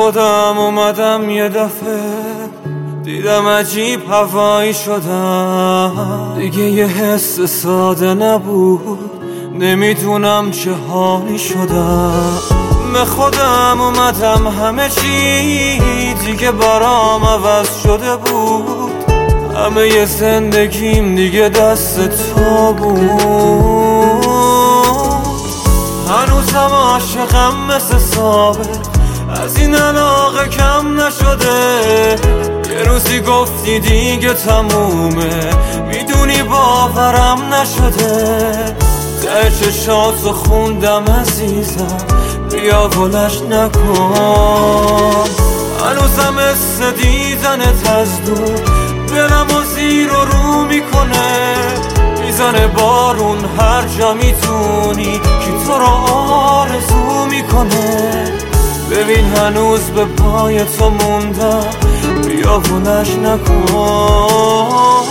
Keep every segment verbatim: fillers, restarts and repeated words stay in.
خودم اومدم یه دفعه، دیدم عجیب هوایی شدم. دیگه یه حس ساده نبود، نمیدونم چه حالی شدم. به خودم اومدم همه چی دیگه برام عوض شده بود. همه ی زندگیم دیگه دست تو بود. هنوزم عاشقم مثل سابق، از این علاقه کم نشده. یه روزی گفتی دیگه تمومه، میدونی باورم نشده. ته چشاتو خوندم عزیزم، بیا ولش نکن. هنوزم حس دیدنت از دور دلم و زیر و رو میکنه. میزنه بارون هر جا میتونی، کی تو رو آرزو میکنه. ببین هنوز به پای تو موندم، بیا ولش نکن.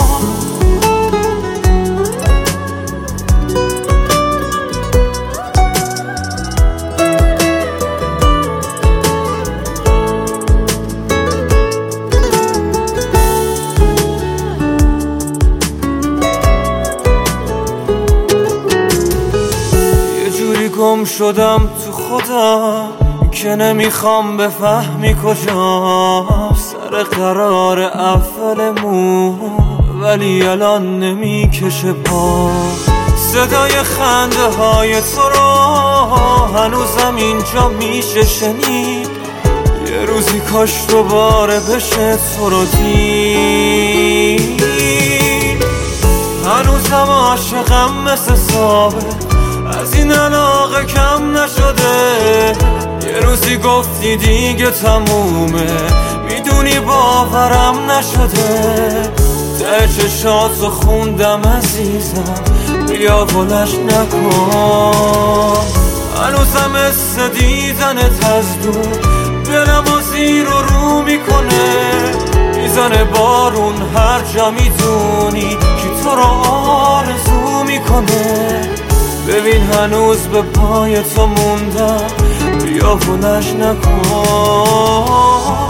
گم شدم تو خودم که نمیخوام بفهمی کجا. سر قرار اولمون ولی الان نمیکشه پا. صدای خنده های تو رو هنوزم اینجا میشه شنید. یه روزی کاش دوباره بشه تو رو دید. هنوزم عاشقم مثل سابق، از این علاقه کم نشده. یه روزی گفتی دیگه تمومه، میدونی باورم نشده. ته چشاتو خوندم عزیزم، بیا ولش نکن. هنوزم حس دیدنت از دور دلم و زیر و رو میکنه. میزنه بارون هر جا میدونی، کی تو رو آرزو میکنه. ببین هنوز به پای تو موندم، بیا ولش نکن.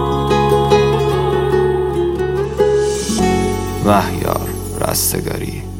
مهیار رستگاری.